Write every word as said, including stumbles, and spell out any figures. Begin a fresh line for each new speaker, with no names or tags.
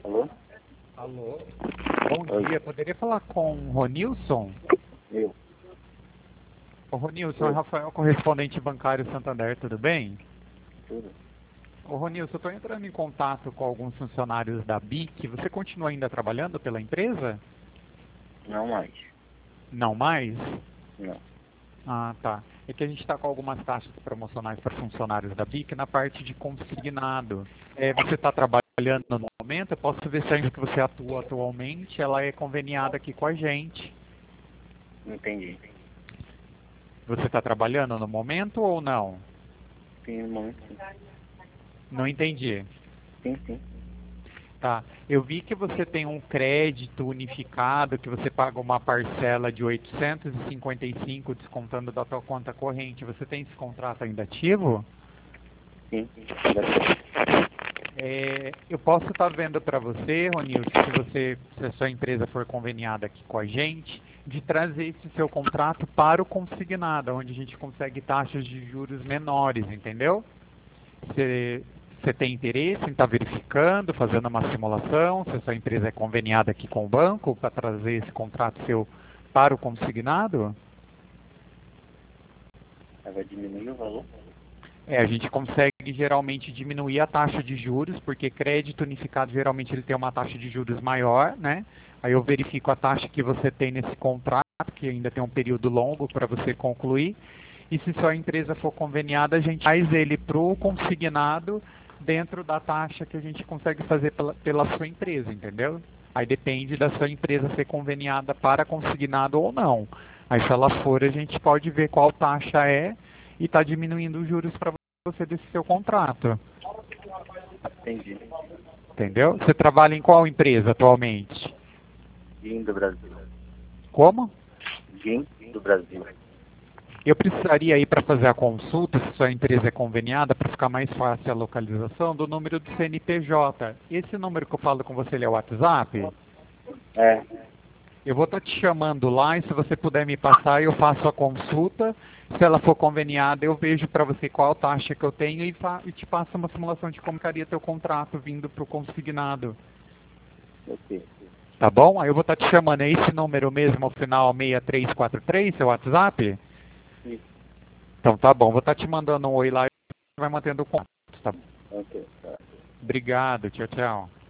Alô?
Alô? Bom
Oi.
dia, poderia falar com o Ronilson?
Eu.
O Ronilson é
Oi.
Rafael, correspondente bancário Santander, tudo bem?
Tudo.
Ô Ronilson, eu estou entrando em contato com alguns funcionários da B I C. Você continua ainda trabalhando pela empresa?
Não mais.
Não mais?
Não.
Ah, tá. É que a gente está com algumas taxas promocionais para funcionários da B I C na parte de consignado. É, você está trabalhando no momento? Eu posso ver se a empresa que você atua atualmente, ela é conveniada aqui com a gente.
Entendi.
Você está trabalhando no momento ou não?
Sim, no momento sim.
Não entendi.
Sim, sim.
Tá. Eu vi que você tem um crédito unificado, que você paga uma parcela de oitocentos e cinquenta e cinco descontando da tua conta corrente. Você tem esse contrato ainda ativo?
Sim. Ainda
É, eu posso estar vendo para você, Ronilson, se você, se a sua empresa for conveniada aqui com a gente, de trazer esse seu contrato para o consignado, onde a gente consegue taxas de juros menores, entendeu? Você, você tem interesse em estar verificando, fazendo uma simulação, se a sua empresa é conveniada aqui com o banco para trazer esse contrato seu para o consignado?
tô- vai diminuir o valor?
É, a gente consegue geralmente diminuir a taxa de juros, porque crédito unificado geralmente ele tem uma taxa de juros maior, né? Aí eu verifico a taxa que você tem nesse contrato, que ainda tem um período longo para você concluir. E se sua empresa for conveniada, a gente faz ele para o consignado dentro da taxa que a gente consegue fazer pela, pela sua empresa, entendeu? Aí depende da sua empresa ser conveniada para consignado ou não. Aí se ela for, a gente pode ver qual taxa é e está diminuindo os juros para você desse seu contrato.
Entendi.
Entendeu? Você trabalha em qual empresa atualmente?
Gin do Brasil.
Como?
Gin do Brasil.
Eu precisaria ir para fazer a consulta, se sua empresa é conveniada, para ficar mais fácil a localização, do número do C N P J. Esse número que eu falo com você, ele é o WhatsApp?
É.
Eu vou estar te chamando lá e se você puder me passar, eu faço a consulta. Se ela for conveniada, eu vejo para você qual taxa que eu tenho e, e te passo uma simulação de como ficaria teu contrato vindo para o consignado.
Ok.
Tá bom? Aí eu vou estar te chamando. É esse número mesmo, ao final seis três quatro três, seu WhatsApp?
Isso.
Então tá bom. Vou estar te mandando um oi lá e vai mantendo o contato. Tá?
Ok. Tá.
Obrigado. Tchau, tchau.